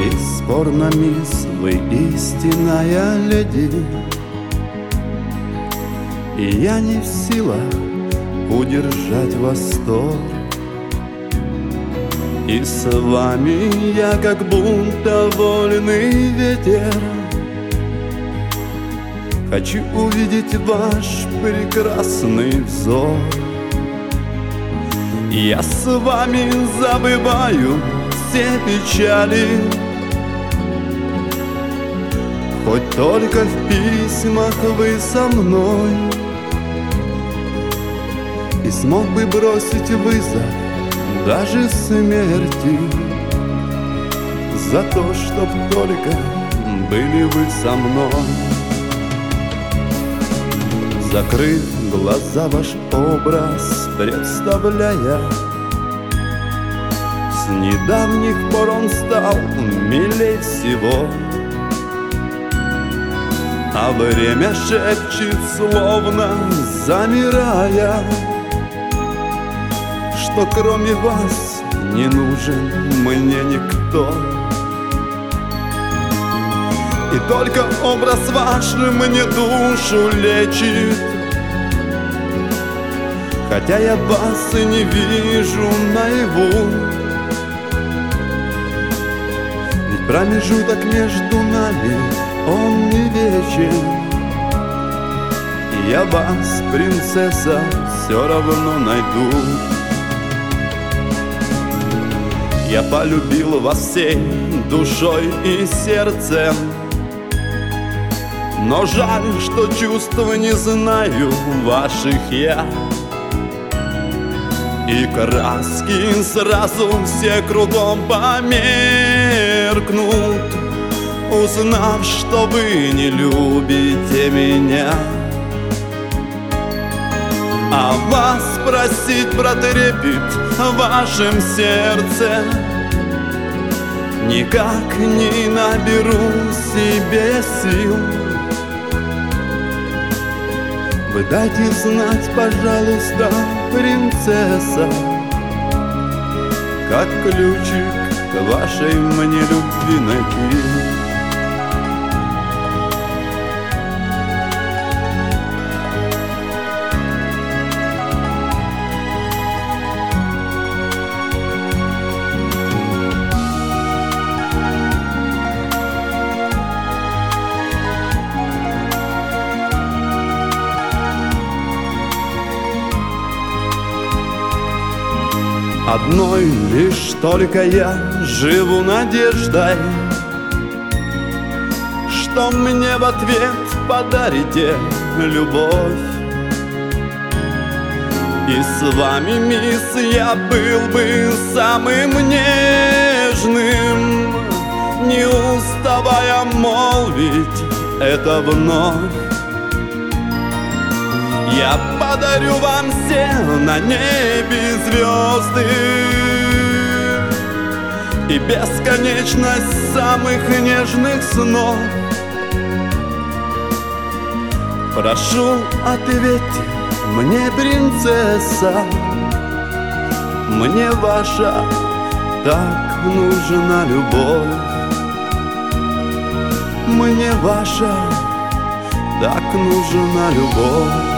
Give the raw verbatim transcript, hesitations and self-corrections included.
Бесспорно, мисс, вы истинная леди, и я не в силах удержать восторг. И с вами я как будто вольный ветер. Хочу увидеть ваш прекрасный взор. Я с вами забываю все печали, хоть только в письмах вы со мной. И смог бы бросить вызов даже смерти за то, чтоб только были вы со мной. Закрыв глаза, ваш образ представляя, с недавних пор он стал милей всего. А время шепчет, словно замирая, что кроме вас не нужен мне никто. И только образ ваш мне душу лечит, хотя я вас и не вижу наяву. Ведь промежуток между нами, он не вечен, и я вас, принцесса, все равно найду. Я полюбил вас всей душой и сердцем, но жаль, что чувств не знаю ваших я. И краски сразу все кругом померкнут, узнав, что вы не любите меня. А вас просить про трепет в вашем сердце никак не наберу себе сил. Вы дайте знать, пожалуйста, принцесса, как ключик к вашей мне любви найти. Одной лишь только я живу надеждой, что мне в ответ подарите любовь. И с вами, мисс, я был бы самым нежным, не уставая молвить это вновь. Я подарю вам все на небе звезды и бесконечность самых нежных снов. Прошу, ответьте мне, принцесса, мне ваша так нужна любовь. Мне ваша так нужна любовь.